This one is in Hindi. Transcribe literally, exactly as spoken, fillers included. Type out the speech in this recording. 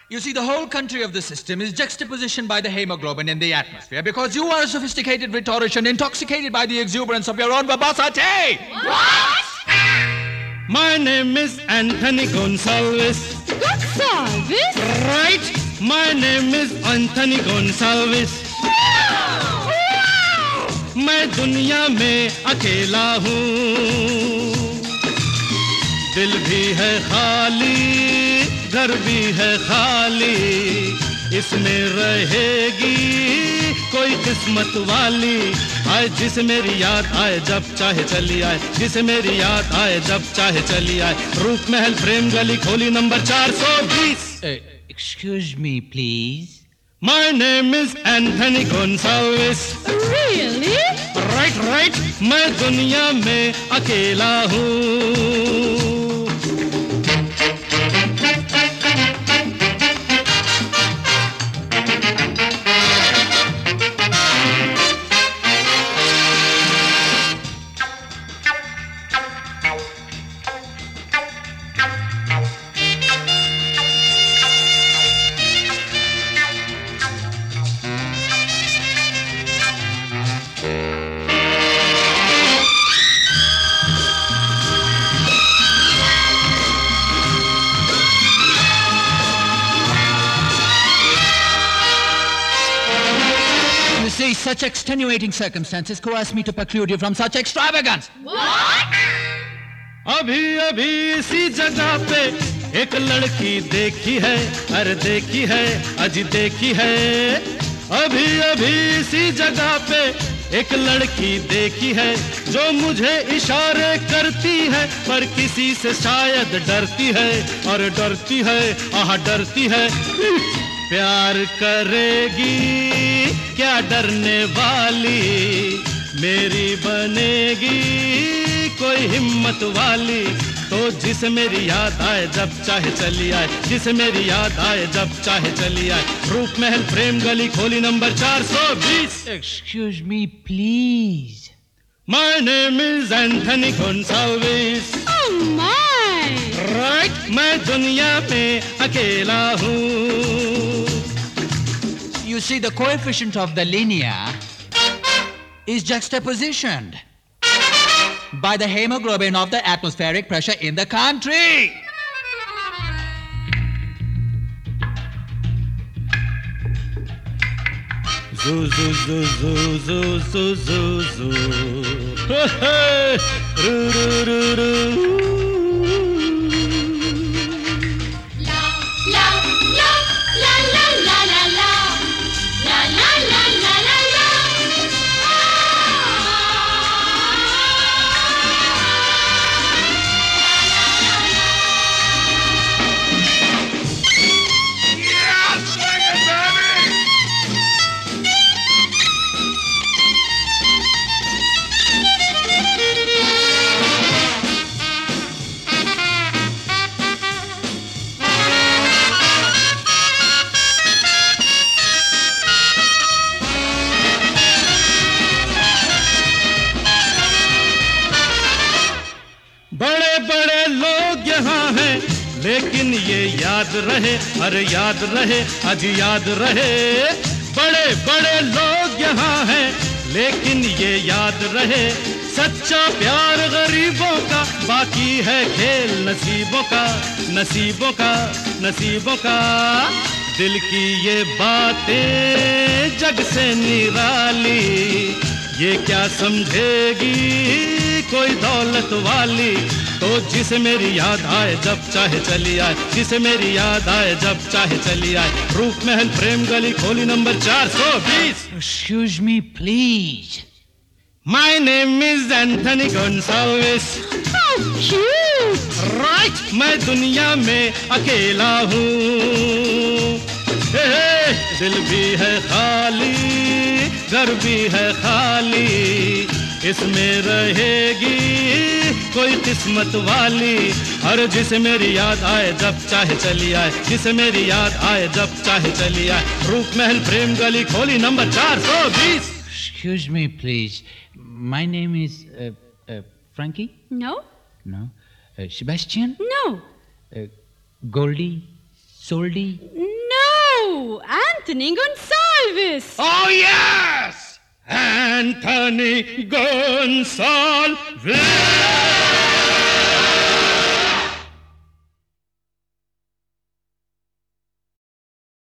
You see, the whole country of the system is juxtapositioned by the hemoglobin in the atmosphere because you are a sophisticated rhetorician intoxicated by the exuberance of your own verbosity. What? My name is Anthony Gonsalves. Gonsalves? Right. My name is Anthony Gonsalves. Wow! मैं दुनिया में अकेला हूँ, दिल भी है खाली, घर भी है खाली, इसमें रहेगी कोई किस्मत वाली। आए जिसे मेरी याद आए जब चाहे चली आए, जिसे मेरी याद आए जब चाहे चली आए। रूप महल प्रेम गली खोली नंबर चार सौ बीस। Excuse me, please. My name is Anthony Gonsalves. Really? Right, right. मैं दुनिया में अकेला हूँ। See, such extenuating circumstances coerce me to preclude you from such extravagance. What? अभी अभी इसी जगह पे एक लड़की देखी है, अरे देखी है, अजी देखी है। अभी अभी इसी जगह पे एक लड़की देखी है जो मुझे इशारे करती है, पर किसी से शायद डरती है, और डरती है, आह डरती है। प्यार करेगी क्या डरने वाली, मेरी बनेगी कोई हिम्मत वाली। तो जिसे मेरी याद आए जब चाहे चली आए, जिसे मेरी याद आए जब चाहे चली आए। रूप महल प्रेम गली खोली नंबर चार सौ बीस। Excuse me, please. My name is Anthony Gonsalves. Oh my! Right, मैं दुनिया में अकेला हूँ। You see, the coefficient of the linear is juxtapositioned by the hemoglobin of the atmospheric pressure in the country. Zoo, zoo, zoo, zoo, zoo, zoo, zoo, zoo. Hey, hey. Roo, roo, roo, roo. La la la la la la la la la la la la la la. बड़े बड़े लोग यहाँ हैं, लेकिन ये याद रहे, अरे याद रहे, आज याद रहे। बड़े बड़े लोग यहाँ हैं, लेकिन ये याद रहे, सच्चा प्यार गरीबों का, बाकी है खेल नसीबों का, नसीबों का, नसीबों का। दिल की ये बातें जग से निराली, ये क्या समझेगी कोई दौलत वाली। तो जिसे मेरी याद आए जब चाहे चली आए, जिसे मेरी याद आए जब चाहे चली आए। रूप महल प्रेम गली खोली नंबर चार सौ बीस। Excuse me, please. My name is Anthony Gonsalves. How cute! Right, मैं दुनिया में अकेला हूँ। हे, हे, दिल भी है खाली, घर भी है खाली, इसमें रहेगी कोई किस्मत वाली। हर जिसे मेरी याद आए जब चाहे चली आए, जिसे मेरी याद आए जब चाहे चली आए। रूप महल प्रेम गली खोली नंबर चार सौ बीस। Excuse me, please. My name is uh, uh, Frankie? No? No. Uh, Sebastian? No. Uh, Goldie? Soldy? Oh, Anthony Gonsalves. Oh, yes! Anthony Gonsalves.